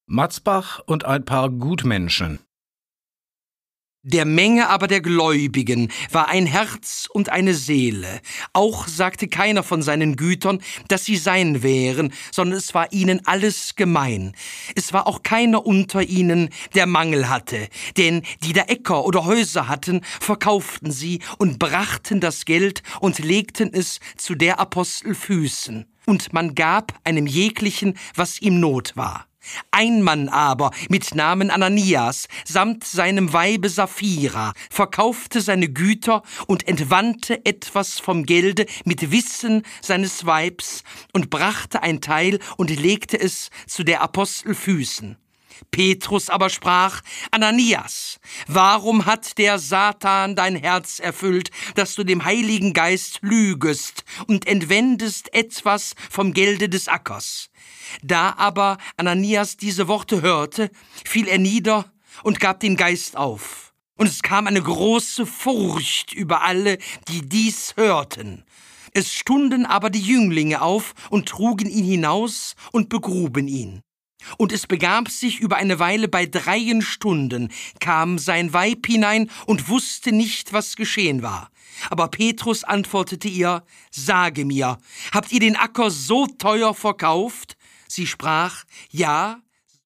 Matzbach und ein paar Gutmenschen. Der Menge aber der Gläubigen war ein Herz und eine Seele. Auch sagte keiner von seinen Gütern, dass sie sein wären, sondern es war ihnen alles gemein. Es war auch keiner unter ihnen, der Mangel hatte, denn die da Äcker oder Häuser hatten, verkauften sie und brachten das Geld und legten es zu der Apostel Füßen. Und man gab einem jeglichen, was ihm Not war. Ein Mann aber mit Namen Ananias samt seinem Weibe Sapphira verkaufte seine Güter und entwandte etwas vom Gelde mit Wissen seines Weibs und brachte ein Teil und legte es zu der Apostel Füßen. Petrus aber sprach: Ananias, warum hat der Satan dein Herz erfüllt, dass du dem Heiligen Geist lügest und entwendest etwas vom Gelde des Ackers? Da aber Ananias diese Worte hörte, fiel er nieder und gab den Geist auf. Und es kam eine große Furcht über alle, die dies hörten. Es stunden aber die Jünglinge auf und trugen ihn hinaus und begruben ihn. Und es begab sich über eine Weile, bei 3 Stunden kam sein Weib hinein und wusste nicht, was geschehen war. Aber Petrus antwortete ihr: Sage mir, habt ihr den Acker so teuer verkauft? Sie sprach: Ja,